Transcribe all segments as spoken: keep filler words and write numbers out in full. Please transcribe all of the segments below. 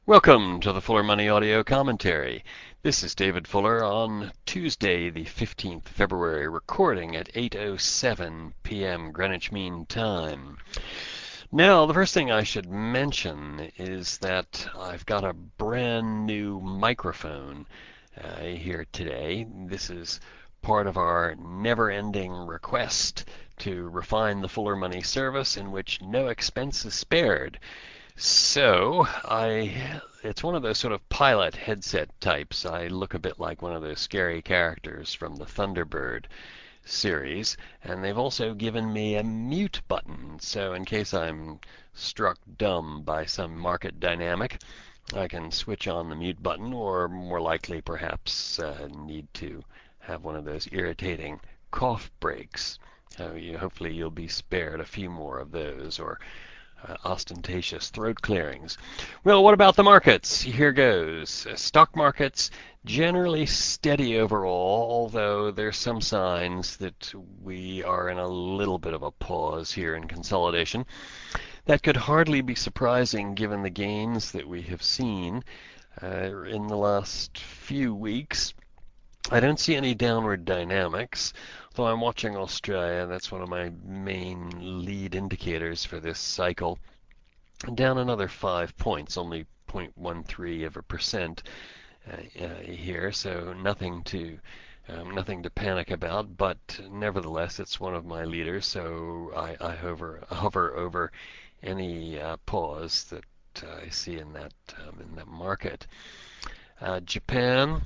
Welcome to the Fuller Money Audio Commentary. This is David Fuller on Tuesday, the fifteenth of February, recording at eight oh seven p m Greenwich Mean Time. Now, the first thing I should mention is that I've got a brand new microphone uh, here today. This is part of our never-ending request to refine the Fuller Money service in which no expense is spared. So, I it's one of those sort of pilot headset types. I look a bit like one of those scary characters from the Thunderbird series, and they've also given me a mute button. So in case I'm struck dumb by some market dynamic, I can switch on the mute button, or more likely perhaps uh, need to have one of those irritating cough breaks. So you, hopefully you'll be spared a few more of those, or uh, ostentatious throat clearings. Well, what about the markets? Here goes. Uh, stock markets generally steady overall, although there's some signs that we are in a little bit of a pause here in consolidation. That could hardly be surprising given the gains that we have seen uh, in the last few weeks. I don't see any downward dynamics, though I'm watching Australia. That's one of my main lead indicators for this cycle. Down another five points, only zero point one three of a percent uh, uh, here, so nothing to um, nothing to panic about. But nevertheless, it's one of my leaders, so I, I hover hover over any uh, pause that uh, I see in that um, in that market. Uh, Japan.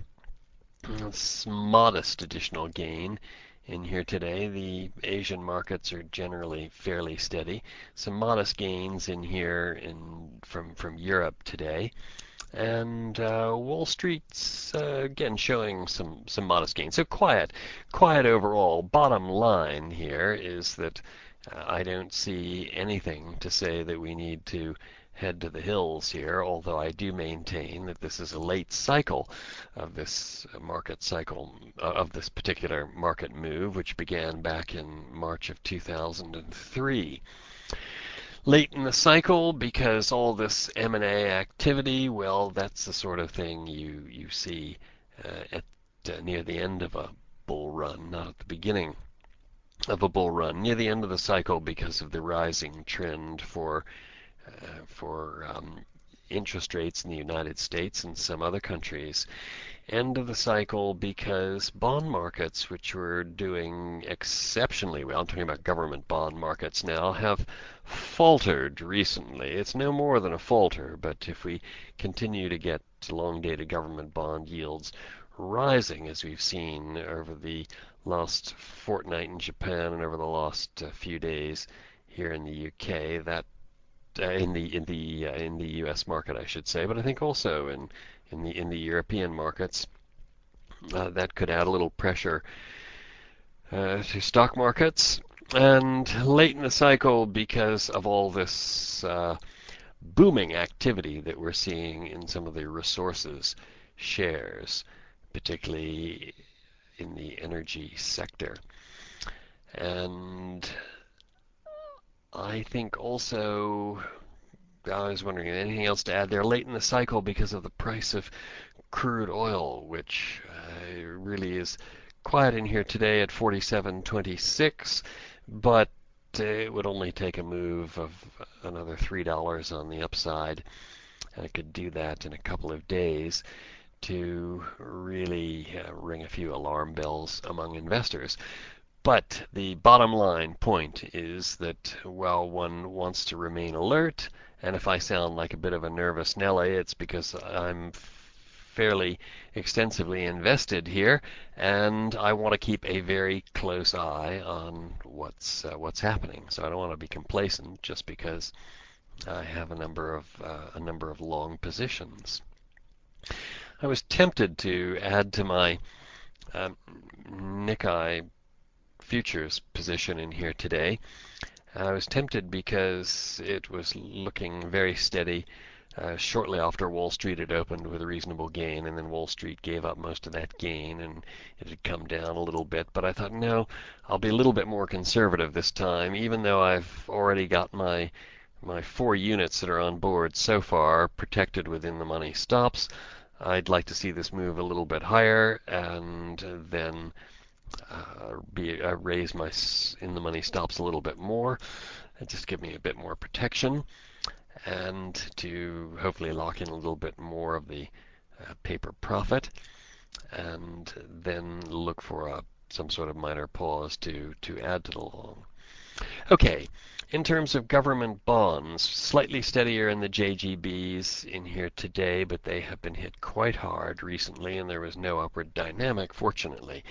Modest additional gain in here today. The Asian markets are generally fairly steady. Some modest gains in here in from from Europe today. And uh, Wall Street's uh, again showing some some modest gains. So quiet, quiet overall. Bottom line here is that uh, I don't see anything to say that we need to head to the hills here, although I do maintain that this is a late cycle of this market cycle, uh, of this particular market move, which began back in March of two thousand three. Late in the cycle because all this M and A activity, well, that's the sort of thing you, you see uh, at uh, near the end of a bull run, not at the beginning of a bull run, near the end of the cycle because of the rising trend for uh, for um, interest rates in the United States and some other countries. End of the cycle because bond markets, which were doing exceptionally well, I'm talking about government bond markets now, have faltered recently. It's no more than a falter, but if we continue to get long-dated government bond yields rising, as we've seen over the last fortnight in Japan and over the last uh, few days here in the U K, that uh, in the in the uh, in the U S market, I should say, but I think also in in the in the European markets, uh, that could add a little pressure uh, to stock markets. And late in the cycle, because of all this uh, booming activity that we're seeing in some of the resources shares, particularly in the energy sector. And I think also, I was wondering, anything else to add there? Late in the cycle because of the price of crude oil, which uh, really is quiet in here today at forty-seven twenty-six, but uh, it would only take a move of another three dollars on the upside, and it could do that in a couple of days to really uh, ring a few alarm bells among investors. But the bottom line point is that while one wants to remain alert, and if I sound like a bit of a nervous Nelly, it's because I'm fairly extensively invested here, and I want to keep a very close eye on what's uh, what's happening. So I don't want to be complacent just because I have a number of uh, a number of long positions. I was tempted to add to my um, Nikkei futures position in here today. I was tempted because it was looking very steady uh, shortly after Wall Street had opened with a reasonable gain, and then Wall Street gave up most of that gain and it had come down a little bit. But I thought, no, I'll be a little bit more conservative this time, even though I've already got my my four units that are on board so far protected within the money stops. I'd like to see this move a little bit higher and then uh, be uh, raise my in the money stops a little bit more and just give me a bit more protection, and to hopefully lock in a little bit more of the uh, paper profit, and then look for a, some sort of minor pause to, to add to the long. Okay, in terms of government bonds, slightly steadier in the J G Bs in here today, but they have been hit quite hard recently, and there was no upward dynamic, fortunately.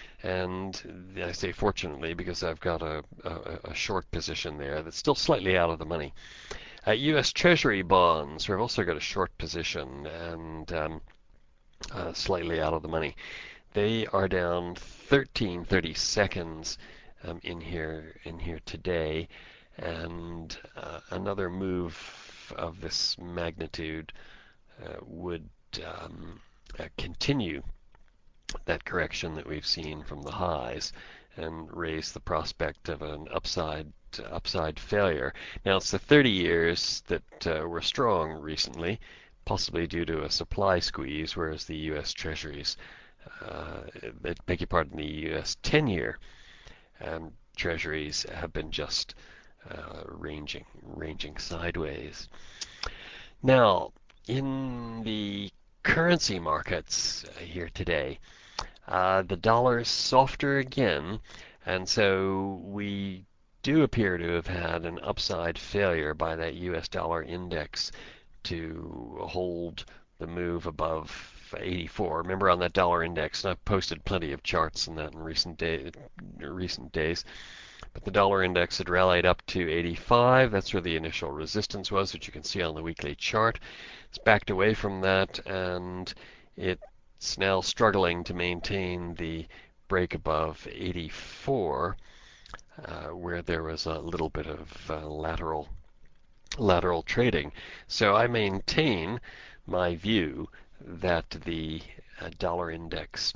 And I say fortunately because I've got a, a, a short position there that's still slightly out of the money. Uh, U S Treasury bonds, we've also got a short position and um, uh, slightly out of the money. They are down thirteen thirty seconds um, in here in here today, and uh, another move of this magnitude uh, would um, uh, continue that correction that we've seen from the highs and raise the prospect of an upside upside failure. Now it's the thirty years that uh, were strong recently, possibly due to a supply squeeze, whereas the U S Treasuries, uh, beg your pardon, the U S ten-year um, Treasuries have been just uh, ranging ranging sideways. Now in the currency markets here today, Uh, the dollar is softer again, and so we do appear to have had an upside failure by that U S dollar index to hold the move above eighty-four. Remember on that dollar index, and I've posted plenty of charts on that in recent, day, recent days, but the dollar index had rallied up to eighty-five. That's where the initial resistance was, which you can see on the weekly chart. It's backed away from that, and it it's now struggling to maintain the break above eighty-four, uh, where there was a little bit of uh, lateral lateral trading. So I maintain my view that the uh, dollar index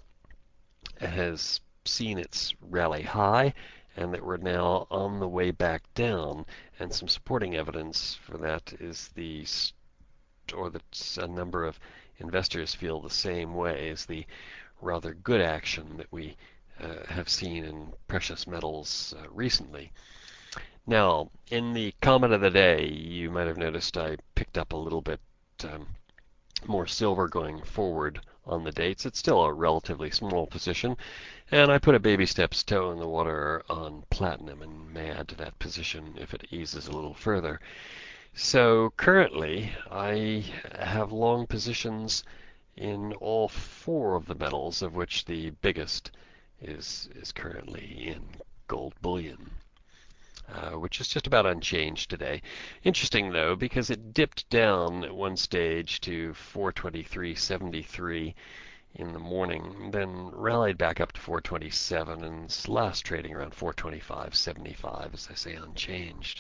has seen its rally high, and that we're now on the way back down. And some supporting evidence for that is the or that a number of investors feel the same way, as the rather good action that we uh, have seen in precious metals uh, recently. Now, in the comment of the day, you might have noticed I picked up a little bit um, more silver going forward on the dates. It's still a relatively small position, and I put a baby steps toe in the water on platinum and may add to that position if it eases a little further. So currently, I have long positions in all four of the metals, of which the biggest is is currently in gold bullion, uh, which is just about unchanged today. Interesting though, because it dipped down at one stage to four twenty-three seventy-three in the morning, then rallied back up to four twenty-seven, and is last trading around four twenty-five seventy-five, as I say, unchanged.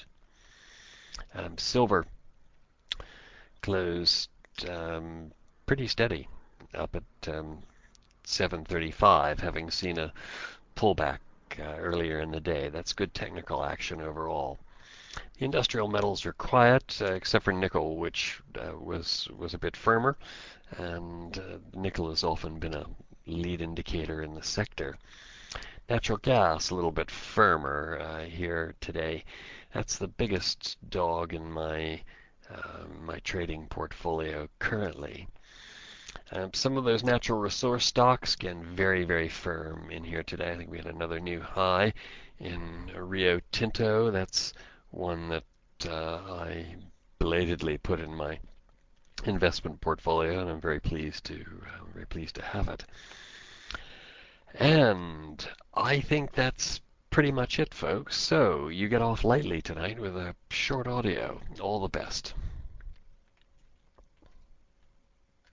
Um, silver closed um, pretty steady, up at um, seven thirty-five, having seen a pullback uh, earlier in the day. That's good technical action overall. The industrial metals are quiet, uh, except for nickel, which uh, was was a bit firmer, and uh, nickel has often been a lead indicator in the sector. Natural gas a little bit firmer uh, here today. That's the biggest dog in my uh, my trading portfolio currently. Um, some of those natural resource stocks, again, very, very firm in here today. I think we had another new high in Rio Tinto. That's one that uh, I belatedly put in my investment portfolio, and I'm very pleased to uh, very pleased to have it. And I think that's pretty much it, folks. So you get off lightly tonight with a short audio. All the best.